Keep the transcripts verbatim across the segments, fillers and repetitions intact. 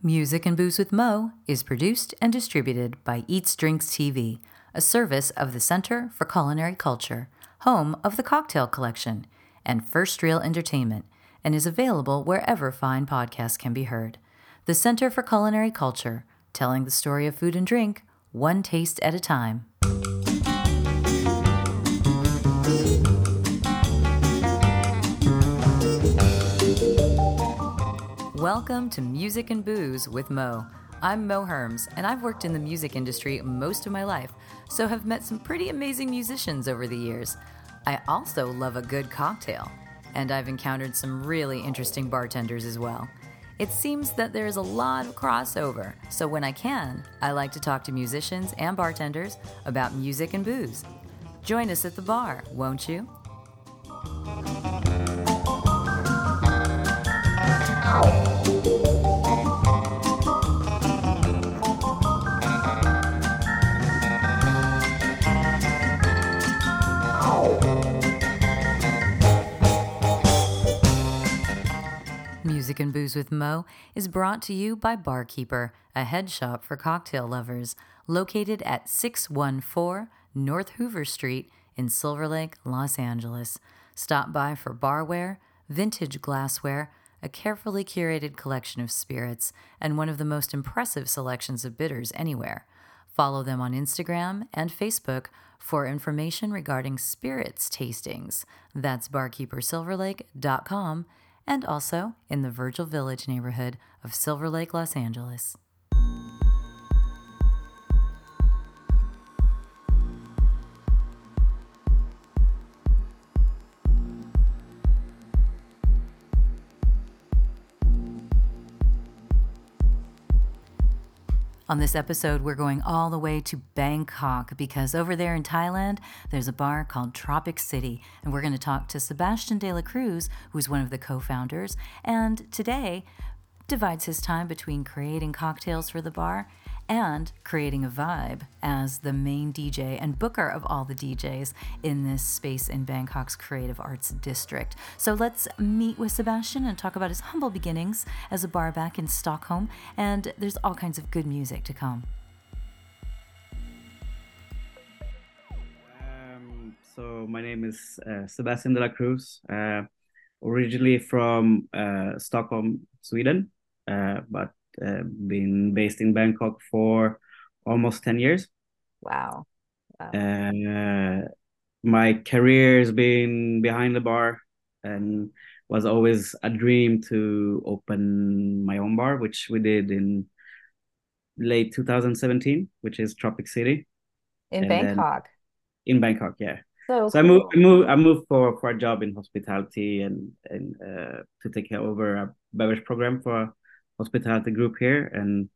Music and Booze with Mo is produced and distributed by Eats Drinks T V, a service of the Center for Culinary Culture, home of the Cocktail Collection, and First Reel Entertainment, and is available wherever fine podcasts can be heard. The Center for Culinary Culture, telling the story of food and drink, one taste at a time. Welcome to Music and Booze with Mo. I'm Mo Herms, and I've worked in the music industry most of my life, so have met some pretty amazing musicians over the years. I also love a good cocktail, and I've encountered some really interesting bartenders as well. It seems that there's a lot of crossover, so when I can, I like to talk to musicians and bartenders about music and booze. Join us at the bar, won't you? Music and Booze with Mo is brought to you by Barkeeper, a head shop for cocktail lovers, located at six one four North Hoover Street in Silver Lake, Los Angeles. Stop by for barware, vintage glassware, a carefully curated collection of spirits, and one of the most impressive selections of bitters anywhere. Follow them on Instagram and Facebook for information regarding spirits tastings. That's barkeeper silver lake dot com, and also in the Virgil Village neighborhood of Silver Lake, Los Angeles. On this episode, we're going all the way to Bangkok because over there in Thailand, there's a bar called Tropic City, and we're going to talk to Sebastian de la Cruz, who's one of the co-founders, and today divides his time between creating cocktails for the bar and creating a vibe as the main D J and booker of all the D Js in this space in Bangkok's Creative Arts District. So let's meet with Sebastian and talk about his humble beginnings as a bar back in Stockholm, and there's all kinds of good music to come. Um, so my name is uh, Sebastian de la Cruz, uh, originally from uh, Stockholm, Sweden, uh, but Uh, been based in Bangkok for almost ten years. Wow. wow. Uh, my career has been behind the bar and was always a dream to open my own bar, which we did in late two thousand seventeen, which is Tropic City. In and Bangkok? In Bangkok, yeah. So, so cool. I moved I moved I moved for, for a job in hospitality and, and uh, to take over a beverage program for hospitality group here, and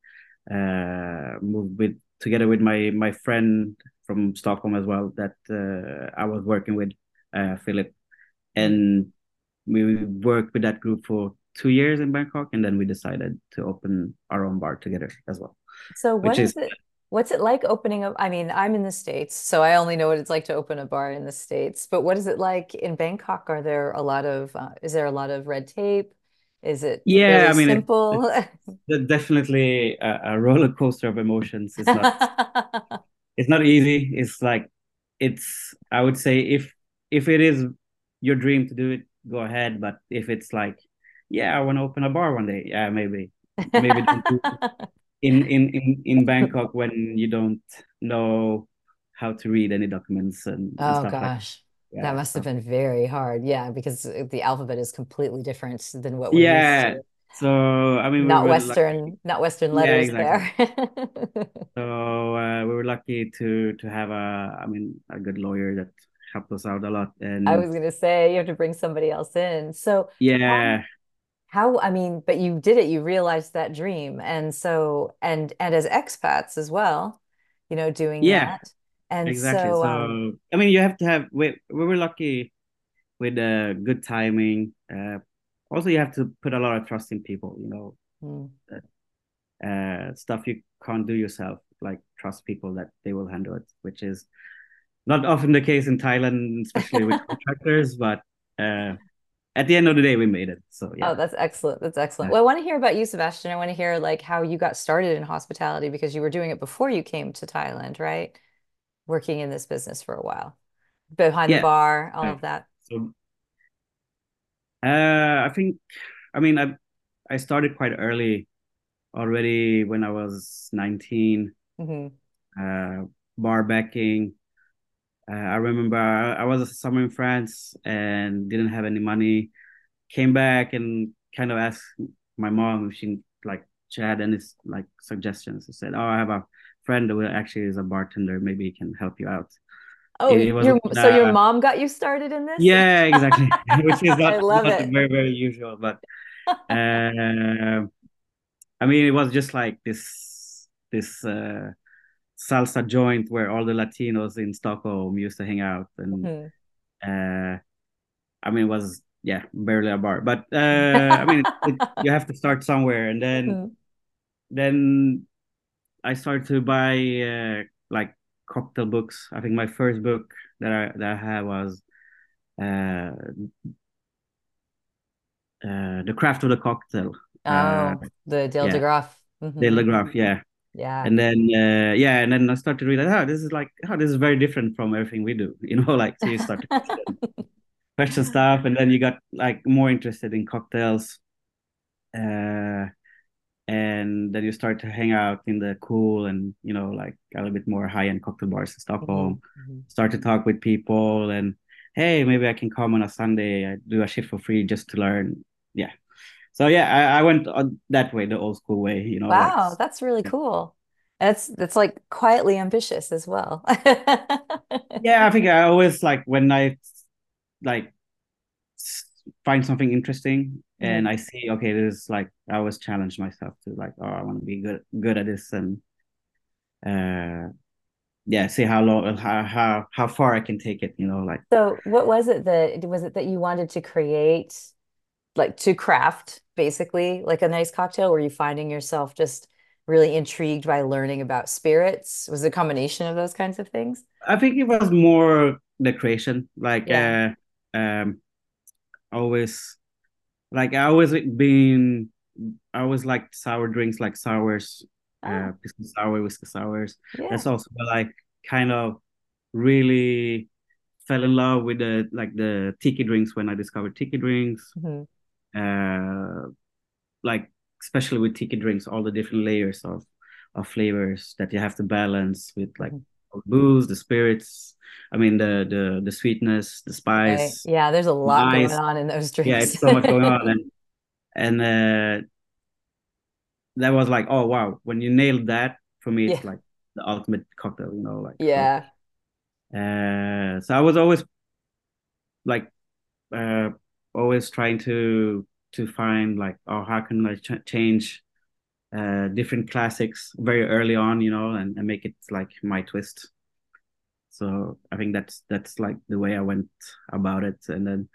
uh, moved with together with my my friend from Stockholm as well that uh, I was working with, uh, Philip, and we worked with that group for two years in Bangkok, and then we decided to open our own bar together as well. So what is, is it? What's it like opening up? I mean, I'm in the States, so I only know what it's like to open a bar in the States. But what is it like in Bangkok? Are there a lot of? Uh, is there a lot of red tape? Is it yeah, really I mean, simple? It's, it's definitely a, a roller coaster of emotions. It's not, it's not easy. It's like, it's, I would say if, if it is your dream to do it, go ahead. But if it's like, yeah, I want to open a bar one day. Yeah, maybe, maybe don't do in, in, in, in Bangkok when you don't know how to read any documents and, and oh stuff gosh. like Yeah, that must have been very hard. Yeah, because the alphabet is completely different than what we're yeah. used to. So I mean, not we Western, lucky. not Western letters yeah, exactly. there. so uh, we were lucky to to have a, I mean, a good lawyer that helped us out a lot. And I was gonna say you have to bring somebody else in. So yeah, how, how I mean, but you did it. You realized that dream, and so and and as expats as well, you know, doing yeah. that. And exactly. so, So um, I mean, you have to have. We we were lucky with uh, good timing. Uh, also, you have to put a lot of trust in people. You know, hmm. uh, stuff you can't do yourself, like trust people that they will handle it, which is not often the case in Thailand, especially with contractors. But uh, at the end of the day, we made it. So Oh, yeah. that's excellent. That's excellent. Yeah. Well, I want to hear about you, Sebastian. I want to hear like how you got started in hospitality because you were doing it before you came to Thailand, right? Working in this business for a while. Behind the Yeah. bar, all Uh, of that. So uh, I think, I mean, I I started quite early already when I was nineteen. Hmm. Uh, bar backing. Uh, I remember I, I was a summer in France and didn't have any money. Came back and kind of asked my mom if she like she had any like suggestions. I said, "Oh, I have a friend who actually is a bartender. Maybe he can help you out." Oh, It, it was your like, so your uh, mom got you started in this? yeah, exactly, which is I not love not it. very very usual, but uh, I mean, it was just like this this uh, salsa joint where all the Latinos in Stockholm used to hang out, and Mhm. uh, I mean, it was yeah, barely a bar, but uh, I mean, it, it, you have to start somewhere, and then Mhm. then I started to buy uh, like cocktail books. I think my first book that I that I had was uh, uh, The Craft of the Cocktail. Uh, Oh, the Dale yeah, DeGroff. Dale Hmm. DeGroff, yeah. Yeah. And then uh, yeah, and then I started to realize, oh, this is like, oh, this is very different from everything we do, you know, like so you start to question, question stuff, and then you got like more interested in cocktails. Uh, and then you start to hang out in the cool and you know like a little bit more high end cocktail bars in Hmm. Stockholm. Hmm. Start to talk with people and hey, maybe I can come on a Sunday. I do a shift for free just to learn. Yeah. So yeah, I, I went on that way, the old school way. You know, like Wow, that's really cool. That's that's like quietly ambitious as well. yeah, I think I always like when I like find something interesting and Mhm. I see okay, this is like I always challenge myself to like oh I want to be good good at this and uh yeah, see how long, how how how far I can take it. You know, like So, what was it that was it that you wanted to create, like to craft, basically, like a nice cocktail? Were you finding yourself just really intrigued by learning about spirits? Was it a combination of those kinds of things? I think it was more the creation. Like Yeah. uh, um, always like I always been I always liked sour drinks like sours, uh, Oh, pisco sour, whiskey sours. yeah. That's also like kind of really fell in love with the like the tiki drinks when I discovered tiki drinks. Hmm. Uh, like especially with tiki drinks, all the different layers of of flavors that you have to balance with like Hmm. booze, the spirits. I mean the the the sweetness, the Right. spice, Yeah, there's a the lot going ice. on in those Yeah, drinks. it's so much going on, and and uh, that was like, oh wow, when you nailed that, for me, Yeah. it's like the ultimate cocktail. You know, like so. Yeah. Uh, so I was always like uh, always trying to to find like, oh, how can I ch- change uh, different classics very early on, you know, and, and make it like my twist. So I think that's that's like the way I went about it. And then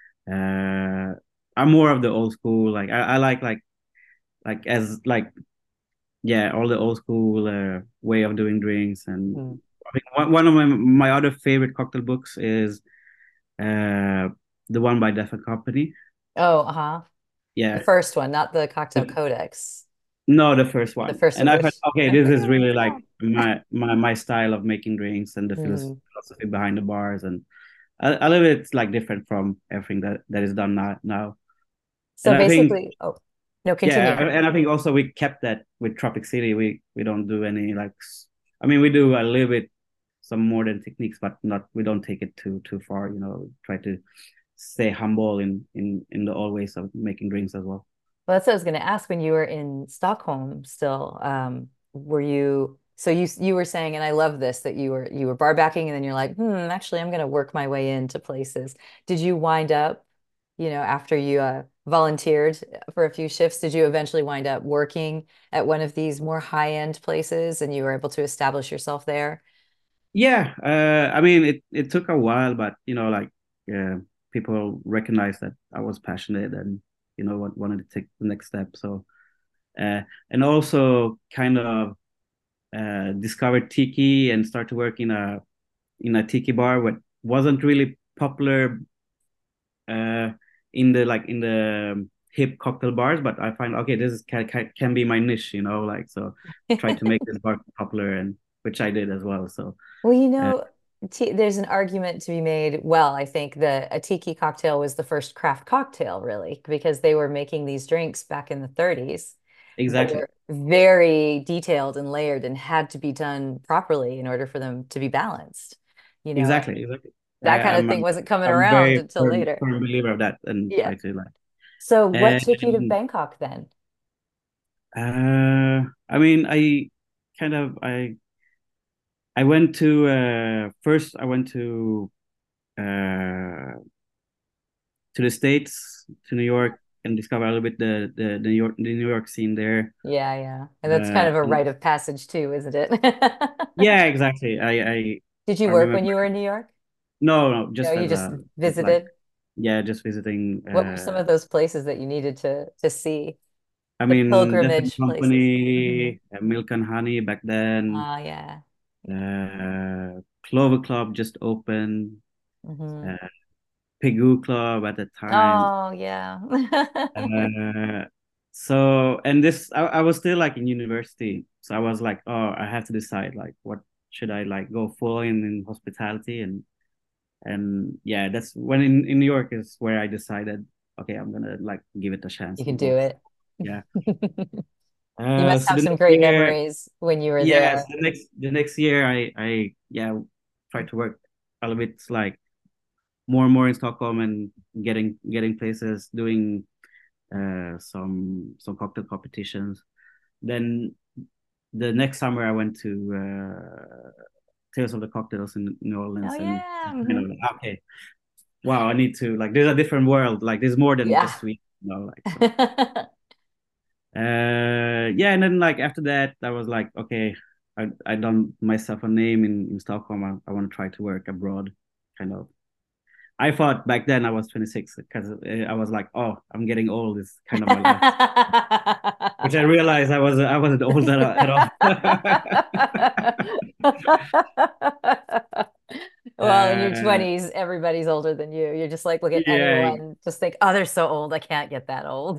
uh, I'm more of the old school. Like I, I like like like as like yeah, all the old school uh, way of doing drinks. And Mhm. I think one, one of my my other favorite cocktail books is uh, the one by Deaf and Company. Oh, uh-huh. The Yeah, first one, not the Cocktail Codex. no, the first The one. first And one, I thought, which okay, I this forget is what really it's like called. my my my style of making drinks and the Hmm. philosophy behind the bars, and a, a little bit like different from everything that that is done now. Now, and So I think basically, oh, no, yeah, continue. and I think also we kept that with Tropic City. We we don't do any like, s- I mean, we do a little bit some modern techniques, but not we don't take it too too far. You know, try to stay humble in in in the old ways of making drinks as well. Well, that's what I was going to ask when you were in Stockholm still. Um, were you so you you were saying, and I love this, that you were you were bar backing and then you're like, hmm, actually I'm going to work my way into places. Did you wind up, you know, after you uh, volunteered for a few shifts, did you eventually wind up working at one of these more high-end places and you were able to establish yourself there? Yeah, uh, I mean, it it took a while, but you know, like uh, people recognized that I was passionate and you know what wanted to take the next step. So uh, and also kind of uh, discovered tiki and started to work in a in a tiki bar, what wasn't really popular uh, in the like in the hip cocktail bars, but I find okay, this is can can, can be my niche, you know, like so try to make this bar popular, and which I did as well. So Well, you uh, know, t there's an argument to be made. Well, I think that a tiki cocktail was the first craft cocktail, really, because they were making these drinks back in the thirties that exactly, were very detailed and layered and had to be done properly in order for them to be balanced. You know, and exactly, exactly. I, that kind of I'm thing I'm wasn't coming I'm around very until firm, later. firm believer of that, and Yeah. try to like So what took you to and Bangkok then? uh, I mean, I kind of I I went to uh first I went to uh to the States, to New York, and discover a little bit the the, the New York the New York scene there. Yeah, yeah. And that's kind Uh, of a and rite of passage too, isn't it? yeah, exactly. I I Did you I work when remember. you were in New York? No, no, No, just you as just a like visited. yeah, just visiting. What were some Uh, of those places that you needed to to see? I The mean, Death pilgrimage places. Hmm. Company, uh, Milk and Honey back then. Oh, yeah. Yeah. Uh, Clover Club just opened. Hmm. Uh, Pigou Club at the time. Oh, yeah. Uh, so and this I, I was still like in university, so I was like, oh, I have to decide like what should I like go full in in hospitality, and and yeah, that's when in in New York is where I decided, okay, I'm gonna like give it a You chance can and do go. it. Yeah. You Uh, must so have the some next great year, memories when you were yes, there. the next the next year, I I yeah tried to work a little bit like more and more in Stockholm and getting getting places, doing uh some some cocktail competitions. Then the next summer, I went to uh, Tales of the Cocktails in New Oh, Orleans, and yeah. you Mhm. know, like, okay, wow, I need to like. There's a different world. Like, there's more than Yeah. just sweet, you know. Like, so, uh, yeah, and then like after that, I was like, okay, I I done myself a name in in Stockholm. I, I want to try to work abroad, kind of. I thought back then I was twenty-six because I was like, oh, I'm getting old. Is kind of my life, which I realized I was I wasn't old at all. Well, in your uh, twenties, everybody's older than you. You're just like, look at yeah, anyone, just think, oh, they're so old. I can't get that old.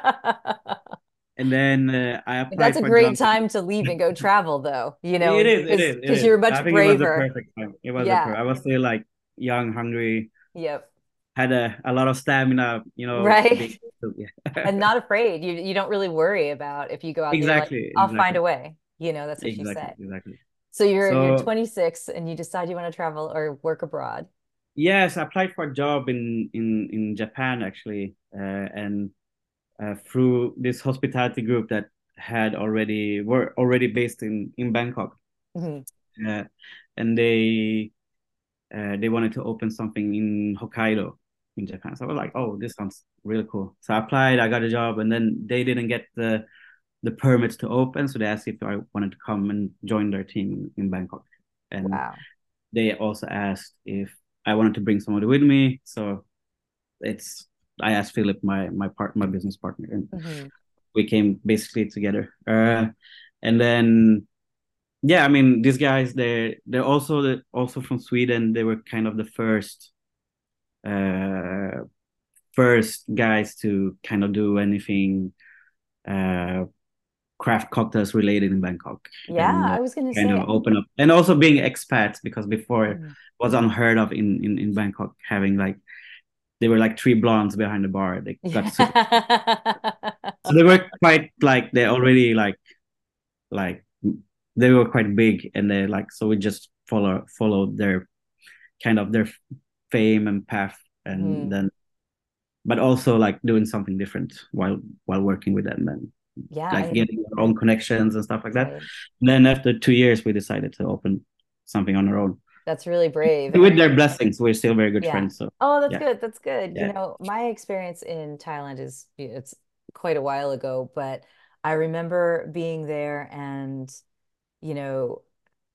and then uh, I That's applied a for a great job. time to leave and go travel, though, you know, It and is, it because is, it because is. you're I much think it was the braver. perfect time. It was the Yeah. perfect. I was still like young, hungry, Yep. had a, a lot of stamina, you know, being Right. yeah. And not afraid. You you don't really worry about if you go out there, you're like, Exactly, I'll find exactly, a way. You know, that's what you exactly, say. exactly. So you're you're So twenty-six and you decide you want to travel or work abroad. yes, I applied for a job in in in Japan actually, uh, and uh, through this hospitality group that had already were already based in in Bangkok, Mhm. uh, and they uh, they wanted to open something in Hokkaido in Japan. So I was like, oh, this sounds really cool. So I applied, I got a job, and then they didn't get the the permits to open, so they asked if I wanted to come and join their team in Bangkok, and Wow. they also asked if I wanted to bring somebody with me. So it's I asked Philip, my my part, my business partner, and Hmm. we came basically together. Uh, and then yeah, I mean these guys they they're also the, also from Sweden. They were kind of the first uh first guys to kind of do anything uh craft cocktails related in Bangkok, Yeah, and uh, I was gonna kind say. of open up, and also being expats because before it Mhm. was unheard of in in, in Bangkok having like they were like three blondes behind the bar. They got super, so they were quite like they already like like they were quite big, and they like so we just follow followed their kind of their fame and path, and Mhm. then but also like doing something different while while working with them, and Yeah, like I, getting our own connections and stuff like that. right. And then after two years, we decided to open something on our own. That's really brave. And I With their mean, blessings, we're still very good yeah. friends. So Oh, that's yeah, good. That's good. You yeah, know, my experience in Thailand is it's quite a while ago, but I remember being there and, you know,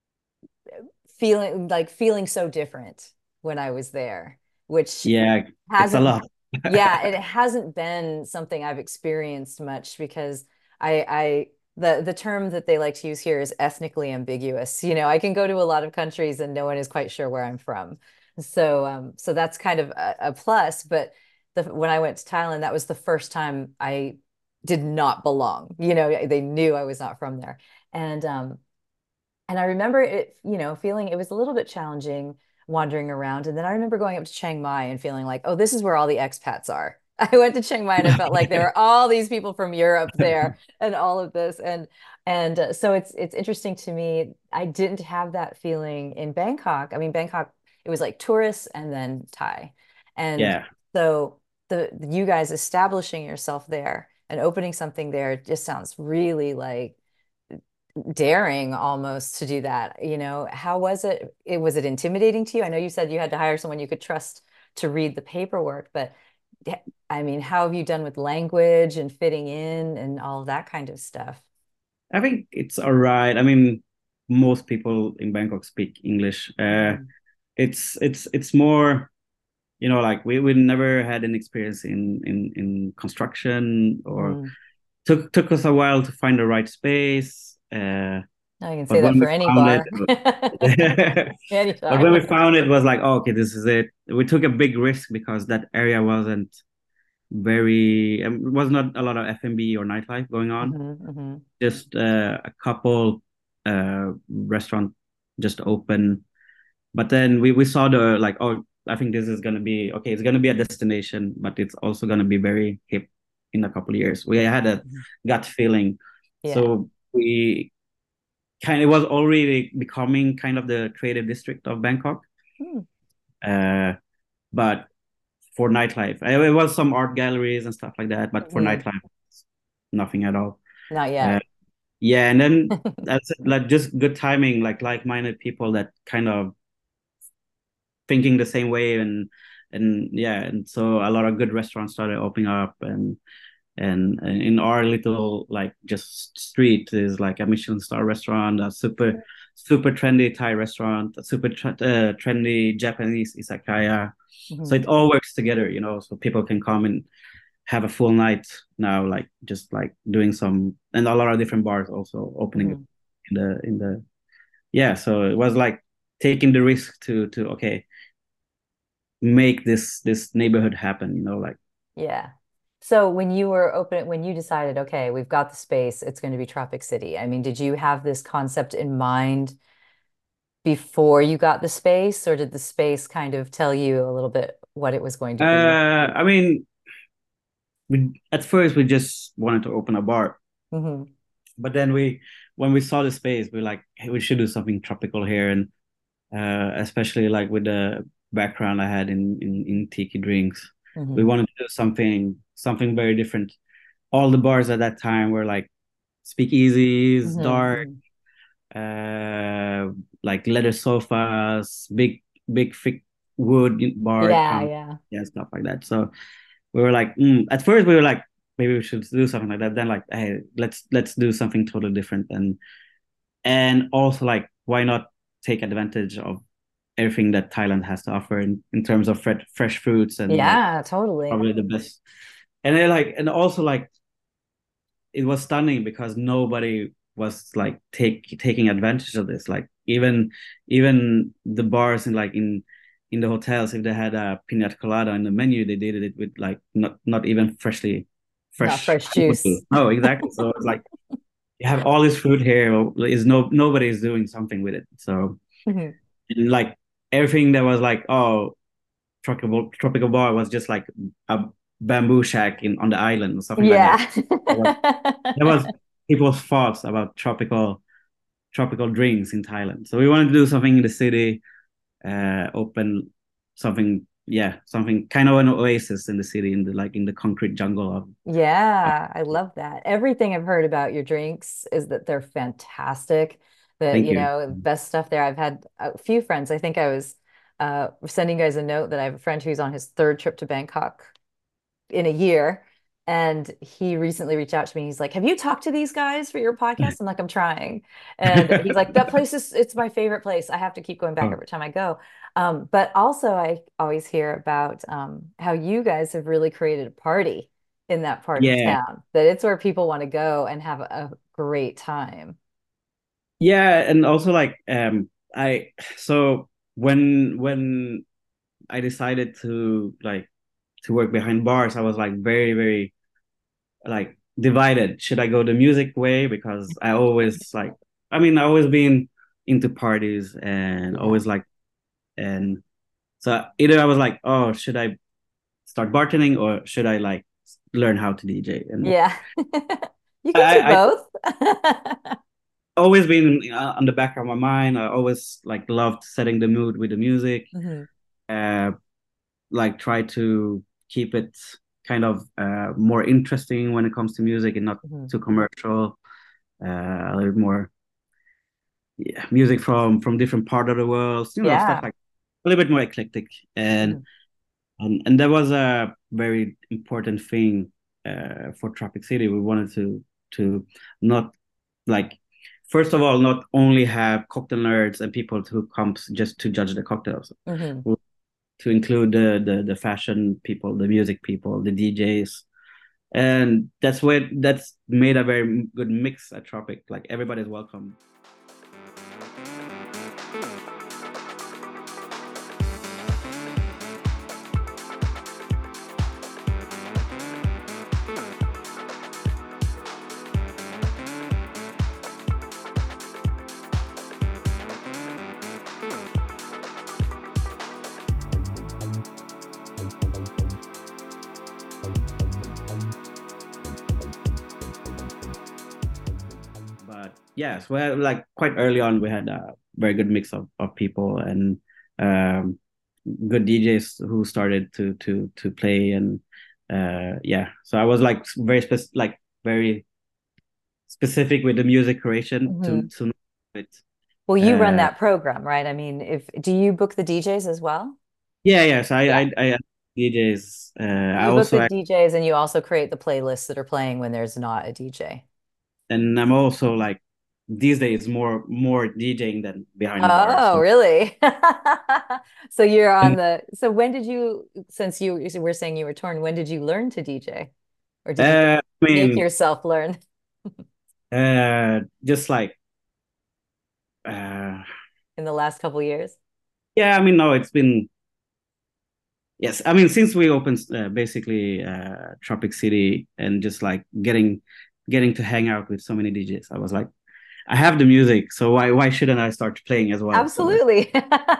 feeling like feeling so different when I was there, which yeah. It's a hasn't, lot. yeah, it hasn't been something I've experienced much because I, I, the the term that they like to use here is ethnically ambiguous. You know, I can go to a lot of countries and no one is quite sure where I'm from. So, um, so that's kind of a, a plus. But the when I went to Thailand, that was the first time I did not belong. You know, they knew I was not from there. And um and I remember it, you know, feeling it was a little bit challenging wandering around. And then I remember going up to Chiang Mai and feeling like, oh, this is where all the expats are. I went to Chiang Mai and I felt like there were all these people from Europe there and all of this. And and uh, so it's it's interesting to me. I didn't have that feeling in Bangkok. I mean, Bangkok, it was like tourists and then Thai. And Yeah. so the you guys establishing yourself there and opening something there just sounds really like daring almost to do that. You know, how was it? It was it intimidating to you? I know you said you had to hire someone you could trust to read the paperwork, but I mean, how have you done with language and fitting in and all of that kind of stuff? I think it's all right. I mean, most people in Bangkok speak English. Uh, Mhm. it's it's it's more, you know, like we we never had an experience in in in construction, or Mm. took took us a while to find the right space. Uh, I can say but that when we for any found it, bar. but when we Anytime. found it, it was like, oh, okay, this is it. We took a big risk because that area wasn't very, um, was not a lot of F and B or nightlife going on. Hmm, hmm. Just uh, a couple uh restaurant just open, but then we we saw the like, oh, I think this is gonna be okay. It's gonna be a destination, but it's also gonna be very hip in a couple of years. We had a gut feeling, Yeah. so we kind of, it was already becoming kind of the creative district of Bangkok. Hmm. Uh, but for nightlife, uh, it was some art galleries and stuff like that. But for Hmm. nightlife, nothing at all. Not Uh, yet. yeah, and then that's like just good timing, like like-minded people that kind of thinking the same way, and and yeah, and so a lot of good restaurants started opening up, and and, and in our little like just street is like a Michelin star restaurant, a super super trendy Thai restaurant, a super tre- uh, trendy Japanese izakaya. So Hmm. it all works together, you know, so people can come and have a full night now, like just like doing some, and a lot of different bars also opening up Hmm. in the in the yeah. So it was like taking the risk to to okay, make this this neighborhood happen, you know, like Yeah. So when you were open, when you decided, okay, we've got the space, it's going to be Tropic City. I mean, did you have this concept in mind before you got the space, or did the space kind of tell you a little bit what it was going to be? uh I mean, we at first we just wanted to open a bar, Hmm. but then we when we saw the space, we are like, hey, we should do something tropical here, and uh especially like with the background I had in in, in tiki drinks, we Hmm. wanted to do something something very different. All the bars at that time were like speakeasies, dark, Hmm. uh like leather sofas, big big thick wood bar Yeah, counter, yeah. yeah, stuff like that. So we were like, mm. At first we were like, maybe we should do something like that. Then like, hey, let's let's do something totally different, and and also like, why not take advantage of everything that Thailand has to offer in, in terms of fresh fresh fruits, and like Yeah, totally. probably the best. And then like, and also like, it was stunning because nobody was like take taking advantage of this. Like even even the bars in like in in the hotels, if they had a pina colada in the menu, they did it with like not not even freshly Not fresh fresh pineapple. juice. No, exactly. So it's like you have all this food here. Is no nobody is doing something with it. So Mhm. and like everything that was like, oh, tropical tropical bar was just like a bamboo shack in on the island or something like that. Yeah. That was people's thoughts about tropical tropical drinks in Thailand. So we wanted to do something in the city, uh, open something, yeah, something kind of an oasis in the city, in the like in the concrete jungle of. of Yeah, I love that. Everything I've heard about your drinks is that they're fantastic. That, Thank you you. know, best stuff there. I've had a few friends. I think I was uh, sending you guys a note that I have a friend who's on his third trip to Bangkok in a year. And he recently reached out to me. He's like, have you talked to these guys for your podcast? I'm like, I'm trying. And he's like, that place is, it's my favorite place. I have to keep going back Oh, every time I go. Um, but also, I always hear about um, how you guys have really created a party in that part of yeah, town, that it's where people want to go and have a great time. yeah, and also like um, I so when when I decided to like to work behind bars, I was like very very like divided. Should I go the music way? Because I always like, I mean, I always been into parties and Yeah. always like, and so either I was like, oh, should I start bartending or should I like learn how to D J? And Yeah. You can do I, I both. always been uh, on the back of my mind. I always like loved setting the mood with the music. Hmm. Uh, like try to keep it kind of uh, more interesting when it comes to music and not Hmm. too commercial. Uh, a little more, yeah, music from from different part of the world, you know, stuff Yeah. like a little bit more eclectic. And Hmm. and and that was a very important thing uh, for Tropic City. We wanted to to not like, first of all, not only have cocktail nerds and people who comes just to judge the cocktails, Hmm. to include the, the the fashion people, the music people, the D Js, and that's where that's made a very good mix at Tropic. Like everybody's welcome. But yes, well, like quite early on, we had a very good mix of, of people and um, good D Js who started to to to play. And uh, yeah, so I was like very spec- like very specific with the music creation to Hmm. to know it. Well, you run Uh, that program, right? I mean, if do you book the D Js as well? yeah, yes, I Yeah. I, I D Js. Uh, I You book the also D Js and you also create the playlists that are playing when there's not a D J. and I'm also like these days more more DJing than behind the bar. Oh, So really? So you're on and the, so when did you, since you you were saying you were torn, when did you learn to D J? Or did you just uh, I make mean, yourself learn? uh, just like uh, In the last couple years? yeah, I mean, no, it's been yes. I mean, since we opened uh, basically uh, Tropic City and just like getting getting to hang out with so many D Js, I was like, I have the music, so why why shouldn't I start playing as well? So that's Absolutely.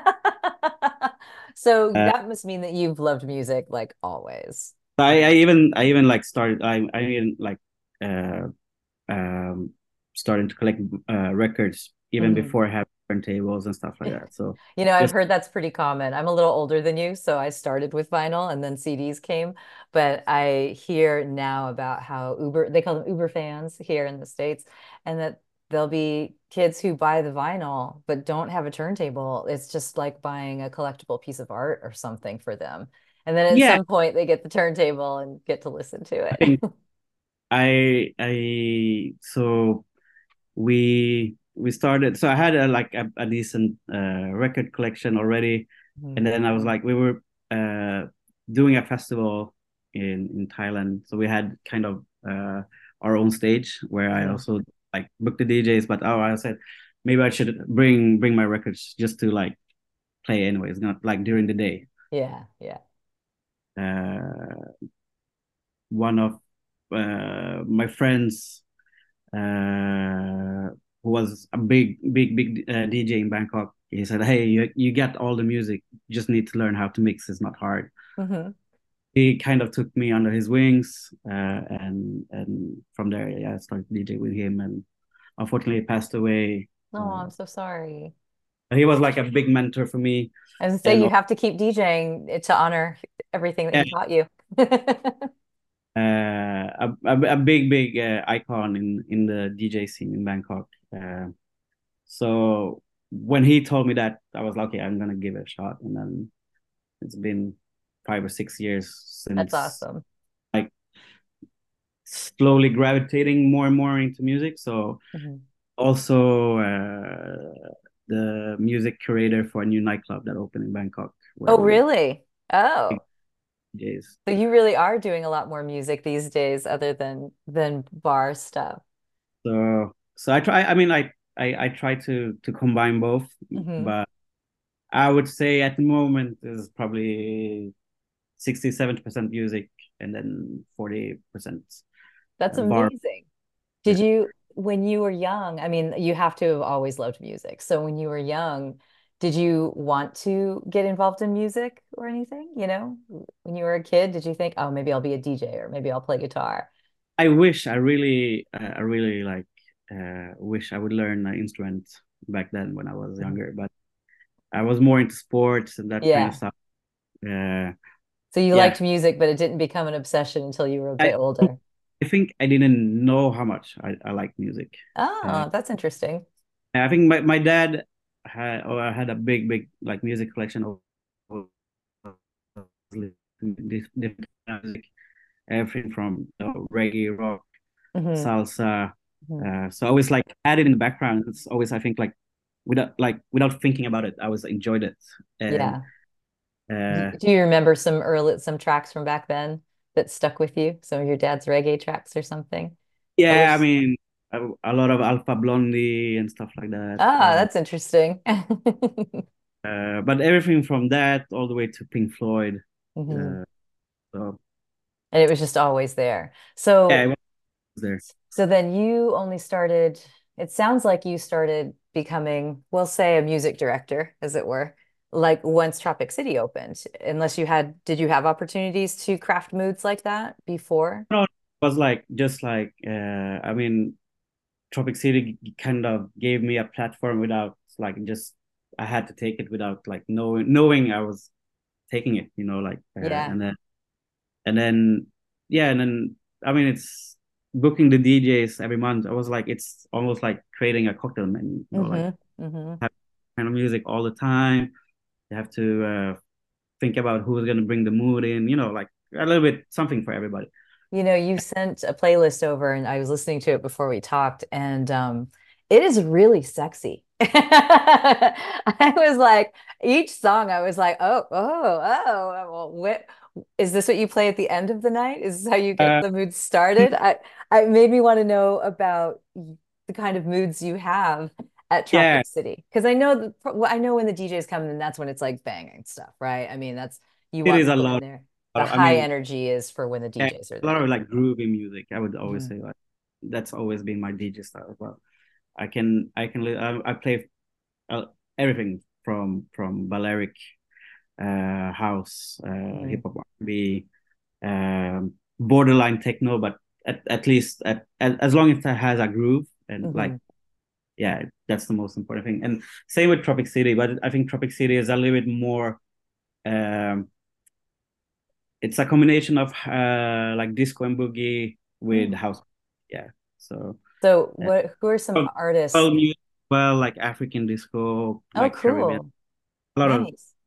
So uh, that must mean that you've loved music like always. I, I even I even like started I I even like uh um starting to collect uh records even Mhm. before having turntables and stuff like that. So You know, I've just heard that's pretty common. I'm a little older than you, so I started with vinyl and then C Ds came. But I hear now about how Uber, they call them Uber fans here in the States, and that there'll be kids who buy the vinyl but don't have a turntable. It's just like buying a collectible piece of art or something for them. And then at yeah, some point they get the turntable and get to listen to I it. think I I so we we started, so I had a like a, a decent uh record collection already. And Mhm. then I was like we were uh doing a festival in in Thailand, so we had kind of uh our own stage where I Mhm. also like booked the D Js. But oh, I said maybe I should bring bring my records just to like play anyways, not like during the day. Yeah, yeah. uh One of uh my friends uh, who was a big, big, big uh, D J in Bangkok. He said, "Hey, you you get all the music. You just need to learn how to mix. It's not hard." Hmm. He kind of took me under his wings, uh, and and from there, yeah, I started DJing with him. And unfortunately, he passed away. Oh, Uh, I'm so sorry. he was like a big mentor for me, As I say, and you have to keep DJing to honor everything that uh, he taught you. a, a a big, big uh, icon in in the D J scene in Bangkok. Uh, So when he told me that, I was like, okay, I'm gonna give it a shot. And then it's been five or six years That's since awesome. like slowly gravitating more and more into music. So Mhm. also uh, the music curator for a new nightclub that opened in Bangkok Oh, where we really? Oh, D Js. so you really are doing a lot more music these days other than than bar stuff. So so I try. I mean, I I, I try to to combine both, Hmm. but I would say at the moment is probably sixty, seventy percent music, and then forty percent That's bar. amazing. Did Yeah. you, when you were young, I mean, you have to have always loved music. So when you were young, did you want to get involved in music or anything? You know, when you were a kid, did you think, oh, maybe I'll be a D J or maybe I'll play guitar? I wish I really, uh, I really like, uh, wish I would learn an instrument back then when I was Mhm. younger, but I was more into sports and that kind of Yeah. stuff. Uh, So you yeah, liked music, but it didn't become an obsession until you were a I, bit older. I think I didn't know how much I, I like music. Uh, Oh, that's interesting. I think my, my dad had, or had a big, big like music collection of this different music, everything from you know, reggae, rock, Hmm. salsa. Hmm. Uh, so I always like had it in the background. It's always I think like without like without thinking about it, I was enjoyed it. And Yeah. Do uh, do you remember some early some tracks from back then that stuck with you? Some of your dad's reggae tracks or something? Or yeah, I was mean a, a lot of Alpha Blondie and stuff like that. ah, Uh, that's interesting. uh, but everything from that all the way to Pink Floyd. Hmm. Uh, so And it was just always there. yeah, it So was there. so then you only started, it sounds like you started becoming, we'll say a music director, as it were, like once Tropic City opened. Unless you had, did you have opportunities to craft moods like that before? No, it was like just like uh, I mean Tropic City kind of gave me a platform without like just I had to take it without like knowing knowing I was taking it, you know, like uh, Yeah. and then and then yeah, and then I mean it's booking the D Js every month. I was like it's almost like creating a cocktail menu, you know, like Hmm. Hmm. have kind of music all the time. You have to uh, think about who's gonna bring the mood in, you know, like a little bit something for everybody. You know, you sent a playlist over and I was listening to it before we talked, and um, it is really sexy. I was like, each song, I was like, oh, oh, oh, well, what is this what you play at the end of the night? Is this how you get Uh, the mood started? I, I made me want to know about the kind of moods you have at yeah, Tropic City. Because I know the, well, I know when the D Js come in, that's when it's like banging stuff, right? I mean, that's you it want is a people in lot. there. The I high mean, energy is for when the yeah, D Js are a lot there. of like groovy music. I would always Mhm. say like that's always been my D J style as well. I can I can li- I, I play uh, everything from from Balearic, uh, house, uh, hip Mhm. hop, R and B, um, borderline techno, but at, at least at, at, as long as it has a groove and like Mhm. yeah, that's the most important thing. And same with Tropic City, but I think Tropic City is a little bit more. Um, it's a combination of uh, like disco and boogie with Mm. house. Yeah, so So uh, what who are some well, artists? well, music, well, like African disco, Oh, like Caribbean, cool. a lot of Nice.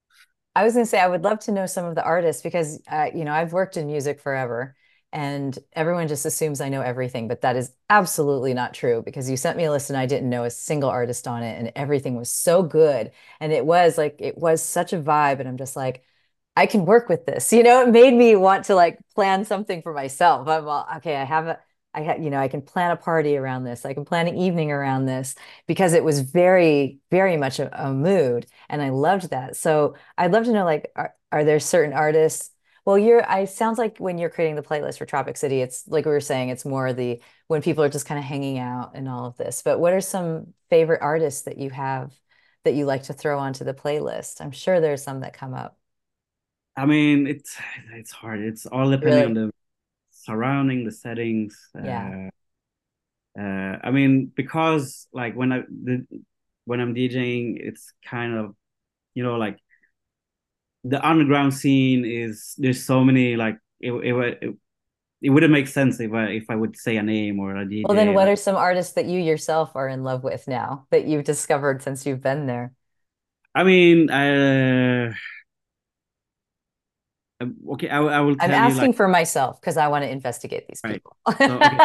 I was going to say I would love to know some of the artists because uh, you know, I've worked in music forever and everyone just assumes I know everything, but that is absolutely not true because you sent me a list and I didn't know a single artist on it and everything was so good and it was like it was such a vibe and I'm just like I can work with this. You know, it made me want to like plan something for myself. I'm all, okay, I have a, I ha, you know, I can plan a party around this. I can plan an evening around this because it was very, very much a, a mood, and I loved that. So I'd love to know, like, are, are there certain artists? Well, you're, I sounds like when you're creating the playlist for Tropic City, it's like we were saying, it's more the when people are just kind of hanging out and all of this. But what are some favorite artists that you have that you like to throw onto the playlist? I'm sure there's some that come up. I mean, it's it's hard. It's all depending on Really? the surrounding, the settings. Yeah. Uh, uh, I mean, because like when I the, when I'm DJing, it's kind of you know like the underground scene is there's so many like it it it, it wouldn't make sense if I if I would say a name or a Well, then D J. what Like are some artists that you yourself are in love with now that you've discovered since you've been there? I mean, uh, okay, I, I will I'm tell you like asking for myself because I want to investigate these right. people. So okay,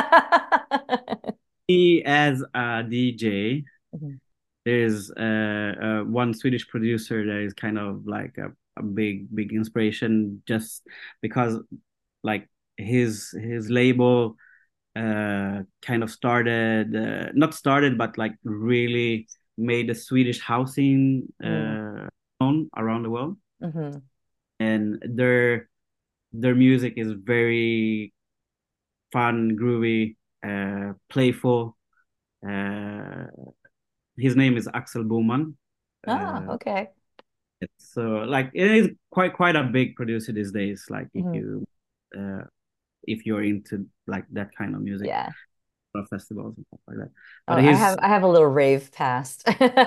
me as a D J. Mhm. There's uh, uh, one Swedish producer that is kind of like a, a big, big inspiration just because like his his label uh, kind of started uh, not started but like really made the Swedish housing Mm. uh, known around the world. Mhm. and their their music is very fun, groovy, uh, playful. Uh, his name is Axel Boman. Ah, Uh, okay. so like it is quite quite a big producer these days. Like if Mhm. you uh, if you're into like that kind of music, Yeah. or festivals and stuff like that. Oh, But I he's have I have a little rave past.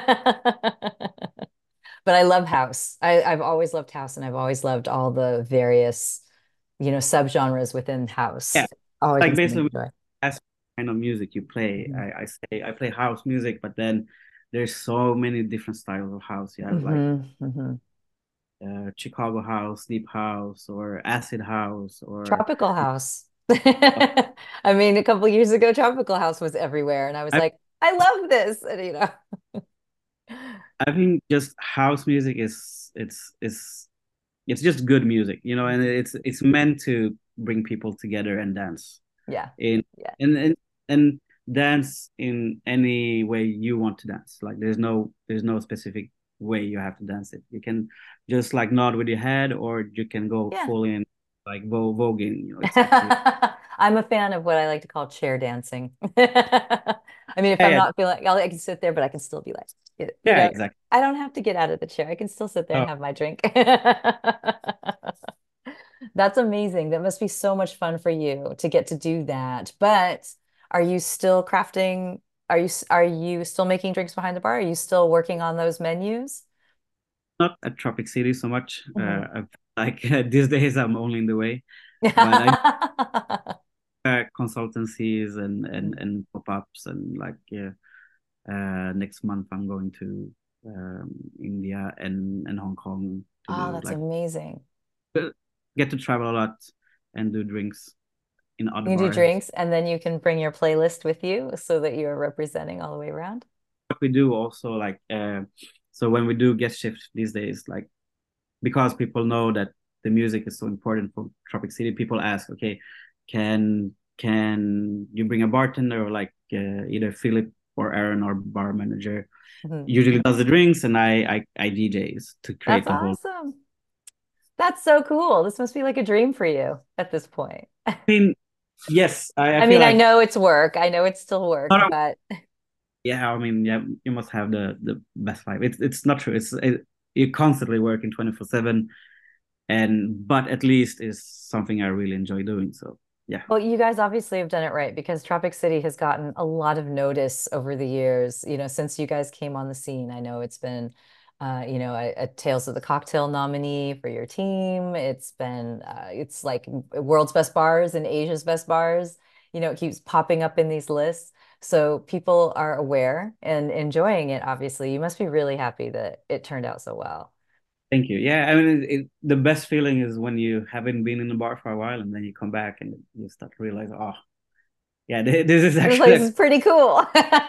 But I love house. I, I've always loved house, and I've always loved all the various, you know, subgenres within house. yeah, Always been like something basically to enjoy. that's kind of music you play. Hmm. I, I say I play house music, but then there's so many different styles of house. You have like Hmm. Hmm. uh, Chicago house, deep house, or acid house, or Tropical house. I mean, a couple years ago, tropical house was everywhere, and I was I like, I love this. And, you know. I think just house music is it's it's it's just good music, you know, and it's it's meant to bring people together and dance Yeah. in Yeah. and and and dance in any way you want to dance. Like there's no there's no specific way you have to dance it. You can just like nod with your head, or you can go Yeah. full in like vo voguing. You know, it's up to you. I'm a fan of what I like to call chair dancing. I mean, if Yeah, I'm yeah, not feeling, I can sit there, but I can still be like, you you yeah, know, exactly. I don't have to get out of the chair. I can still sit there and Oh, have my drink. That's amazing. That must be so much fun for you to get to do that. But are you still crafting? Are you are you still making drinks behind the bar? Are you still working on those menus? not at Tropic City so much. Uh, Mhm. I, like these days, I'm only in the way, but I uh, consultancies and and Mhm. and pop-ups and like yeah. Uh, next month I'm going to um, India and and Hong Kong to Oh, do that's like amazing. get to travel a lot and do drinks in other You do bars. drinks and then you can bring your playlist with you so that you're representing all the way around. What we do also like uh, so when we do guest shift these days, like because people know that the music is so important for Tropic City, people ask, okay, can can you bring a bartender, or like uh, either Philip or Aaron, or bar manager Mhm. usually does the drinks, and I I, I D Js to That's create the whole. awesome. That's so cool. This must be like a dream for you at this point. I mean, yes, I, I I feel mean, I like know it's work. I know it's still work, not a, but yeah. I mean, yeah, you must have the the best life. It's it's not true. It's it, you constantly working twenty four seven, and but at least is something I really enjoy doing. So yeah, well, you guys obviously have done it right because Tropic City has gotten a lot of notice over the years. You know, since you guys came on the scene, I know it's been, uh, you know, a, a Tales of the Cocktail nominee for your team. It's been, uh, it's like world's best bars and Asia's best bars. You know, it keeps popping up in these lists. So people are aware and enjoying it, obviously. You must be really happy that it turned out so well. thank you. Yeah, I mean, it, it, the best feeling is when you haven't been in the bar for a while, and then you come back and you start to realize, oh, yeah, this is This actually place a, is pretty cool.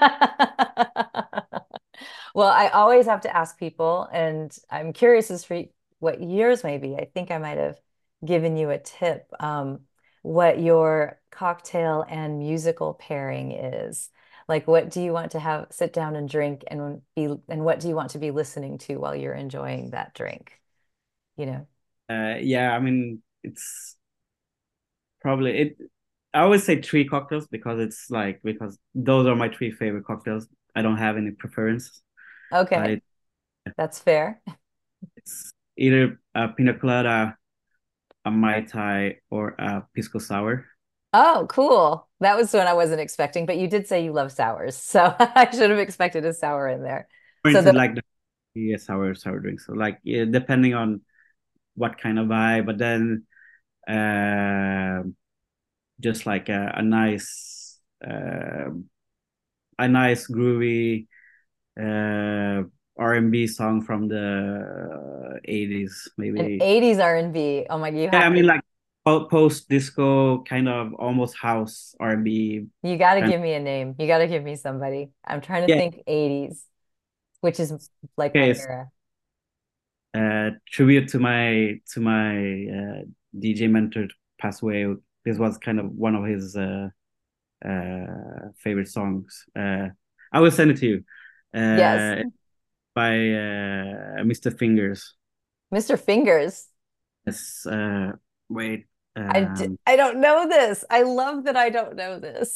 Well, I always have to ask people, and I'm curious as for what yours may be. I think I might have given you a tip, um, what your cocktail and musical pairing is. Like, what do you want to have sit down and drink, and be, and what do you want to be listening to while you're enjoying that drink? You know? uh, yeah. I mean, it's probably it. I always say three cocktails because it's like because those are my three favorite cocktails. I don't have any preference, but Okay, it, that's fair. it's either a pina colada, a mai tai, or a pisco sour. Oh, cool. That was one I wasn't expecting, but you did say you love sours, so I should have expected a sour in there. Or So into the like the yeah, sour sour drink. So like yeah, depending on what kind of vibe, but then uh, just like a, a nice uh, a nice groovy uh, R and B song from the eighties, an maybe. eighties R and B. Oh my, you Yeah, have I to mean like post disco, kind of almost house R and B you got to kind give me a name. You got to give me somebody. I'm trying to of, yeah. think eighties, which is like my Okay, era. uh, tribute to my to my uh, D J mentor passed away. This was kind of one of his uh, uh, favorite songs. Uh, I will send it to you. Yes. Uh, by uh, mister Fingers. mister Fingers. Yes. Uh, wait. I, d- Um, I don't know this. I love that I don't know this.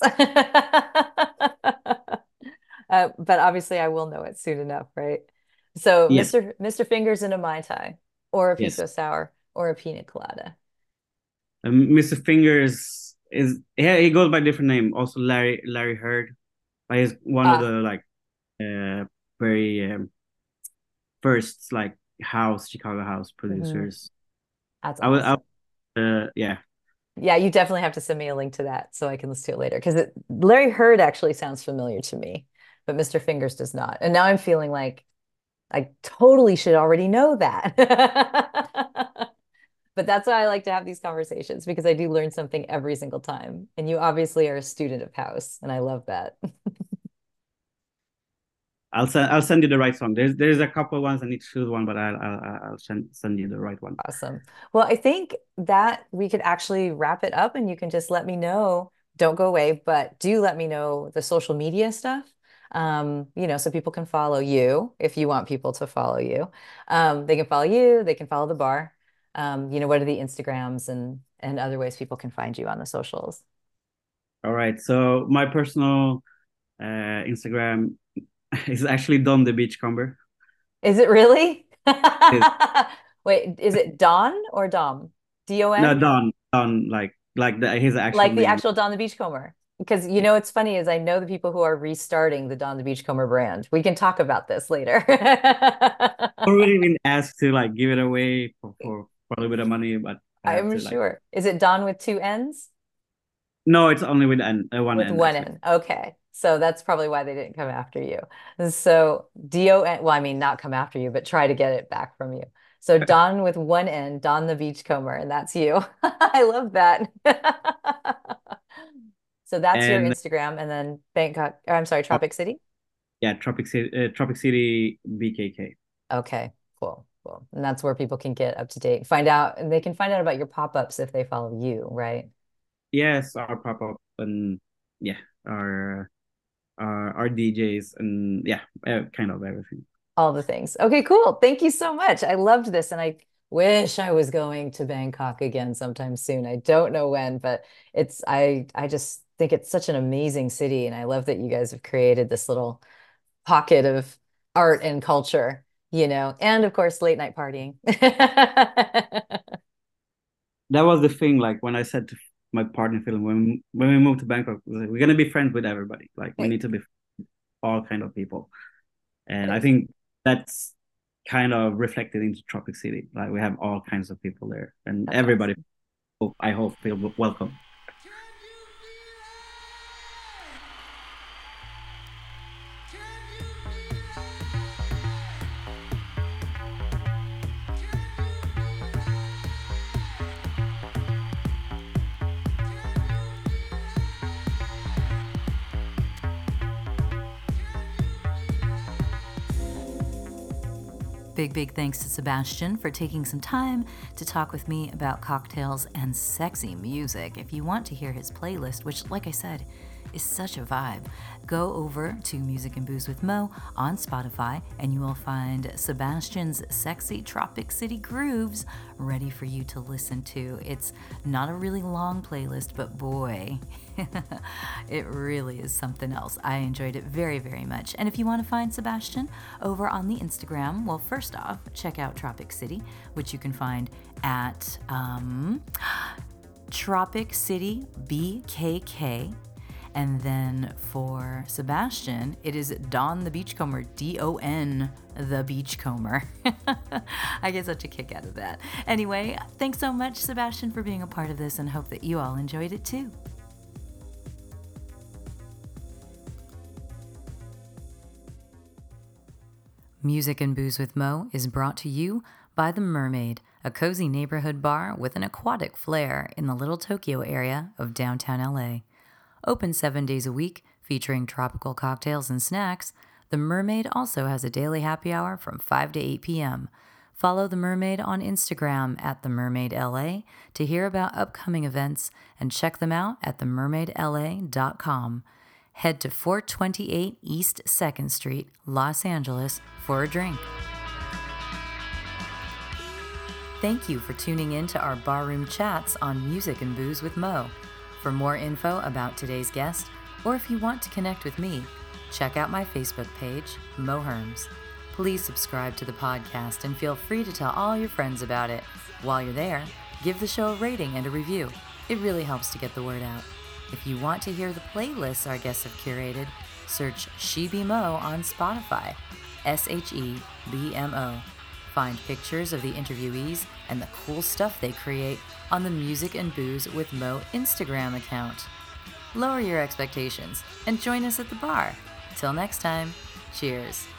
Uh, but obviously I will know it soon enough, right? So yes. Mister Mister Fingers in a Mai Tai or a Yes. pisco sour or a pina colada. Um, mister Fingers is yeah. He goes by different name. Also, Larry Larry Heard. But he's one of Ah, the like uh, very um, first like house Chicago house mhm. producers. That's I would. I awesome. would, uh, yeah. Yeah, you definitely have to send me a link to that so I can listen to it later. Because Larry Heard actually sounds familiar to me, but Mister Fingers does not. And now I'm feeling like I totally should already know that. But that's why I like to have these conversations because I do learn something every single time. And you obviously are a student of house, and I love that. I'll send I'll send you the right song. There's there's a couple ones I need to choose one, but I'll I'll I'll send send you the right one. Awesome. Well, I think that we could actually wrap it up and you can just let me know. Don't go away, but do let me know the social media stuff. Um, you know, so people can follow you if you want people to follow you. Um, they can follow you, they can follow the bar. Um, you know, what are the Instagrams and and other ways people can find you on the socials? All right. So my personal uh, Instagram is actually Don the Beachcomber. Is it really? Is Wait, is it Don or Dom? D O no N? Don Don like like the, his actual Like the name. actual Don the Beachcomber. Because you Yeah. know what's funny is I know the people who are restarting the Don the Beachcomber brand. We can talk about this later. Already been asked to like give it away for, for, for a little bit of money, but I have I'm to like sure. Is it Don with two N's? no, it's only with an uh, one With N one actually. N. Okay. So that's probably why they didn't come after you. So D O N, well, I mean, not come after you, but try to get it back from you. So Don with one N, Don the Beachcomber, and that's you. I love that. So that's your And Instagram, and then Bangkok, or I'm sorry, oh, Tropic City. yeah, Tropic City, uh, Tropic City B K K. Okay, cool, cool. And that's where people can get up to date, find out, and they can find out about your pop-ups if they follow you, right? Yes, our pop up and yeah, our our our D Js and yeah, uh, kind of everything. All the things. Okay, cool. Thank you so much. I loved this, and I wish I was going to Bangkok again sometime soon. I don't know when, but it's I I just think it's such an amazing city, and I love that you guys have created this little pocket of art and culture, you know, and of course, late night partying. That was the thing. Like when I said to my partner, film when when we moved to Bangkok, we like, we're gonna be friends with everybody. Like we need to be all kind of people, and I Nice. think that's kind of reflected into Tropic City. Like we have all kinds of people there, and That's everybody. awesome. I hope feel welcome. Big, big thanks to Sebastian for taking some time to talk with me about cocktails and sexy music. If you want to hear his playlist, which, like I said, is such a vibe, go over to Music and Booze with Mo on Spotify and you will find Sebastian's sexy Tropic City grooves ready for you to listen to. It's not a really long playlist, but boy, it really is something else. I enjoyed it very, very much. And if you want to find Sebastian over on the Instagram, well, first off, check out Tropic City, which you can find at um, Tropic City B K K. And then for Sebastian, it is Don the Beachcomber, D O N the Beachcomber. I get such a kick out of that. Anyway, thanks so much, Sebastian, for being a part of this and hope that you all enjoyed it too. Music and Booze with Mo is brought to you by The Mermaid, a cozy neighborhood bar with an aquatic flair in the Little Tokyo area of downtown L A. Open seven days a week, featuring tropical cocktails and snacks, The Mermaid also has a daily happy hour from five to eight p.m. Follow The Mermaid on Instagram at The Mermaid L A to hear about upcoming events and check them out at the mermaid l a dot com. Head to four twenty-eight East second Street, Los Angeles for a drink. thank you for tuning in to our barroom chats on Music and Booze with Mo. For more info about today's guest, or if you want to connect with me, check out my Facebook page, Mo Herms. Please subscribe to the podcast and feel free to tell all your friends about it. While you're there, give the show a rating and a review. It really helps to get the word out. If you want to hear the playlists our guests have curated, search She Be Mo on Spotify, S H E B M O. Find pictures of the interviewees and the cool stuff they create on the Music and Booze with Mo Instagram account. Lower your expectations and join us at the bar. Till next time, cheers.